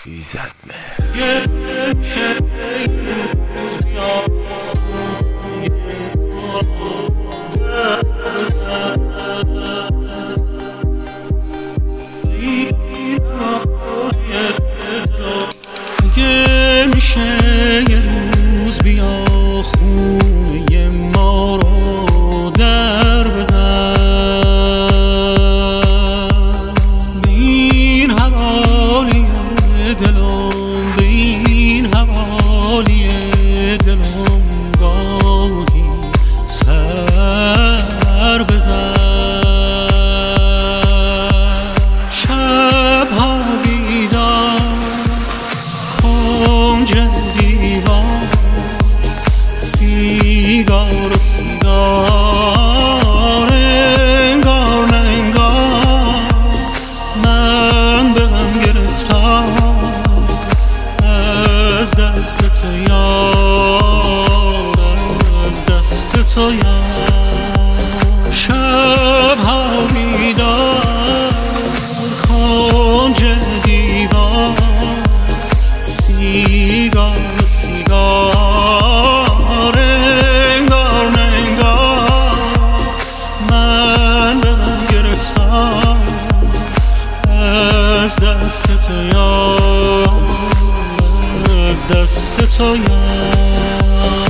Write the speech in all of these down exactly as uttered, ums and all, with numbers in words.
ایزد اگه میشه یه روز بیا خونه ما رو در بزن، به این حوالی دلم، به این حوالی دلم گاهی سر بزن. شبها بیدار کنج دیوار، سیگار و سیگار، انگار نه انگار من به غم گرفتار از دست تو یار، از دست تو یار. شبها بیدار کنج دیوار، سیگار و سیگار، انگار نه انگار من به غم گرفتار از دست تو یار، از دست تو یار.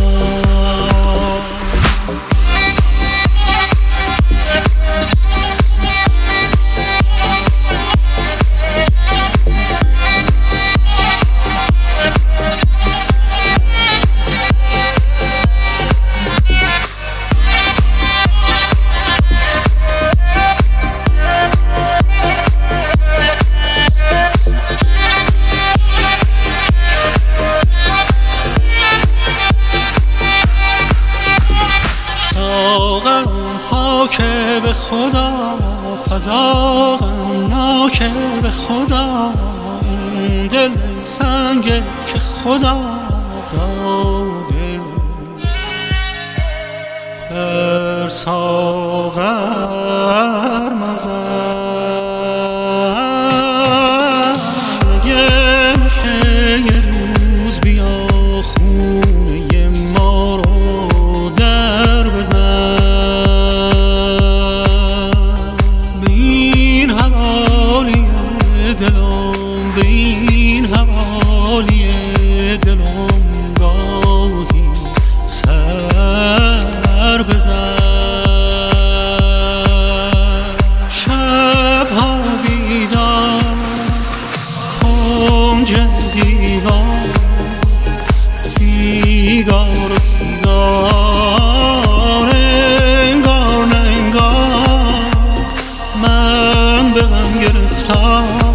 که به خدا فضا غمناک به خدا، اون دل سنگت که خدا داده بر ساغر مزن. اگه میشه یه روز بیا خونه ما رو در بزن، دلم، به این حوالی دلم گاهی سر بزن. شبها بیدار کنج دیوار، سیگار و سیگار، انگار نه انگار من به غم گرفتار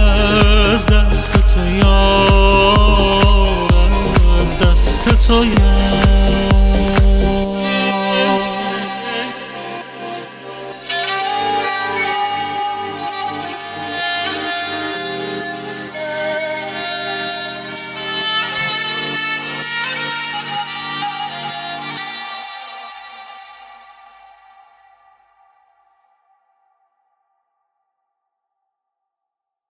از دست تو یار، از دست تو یار.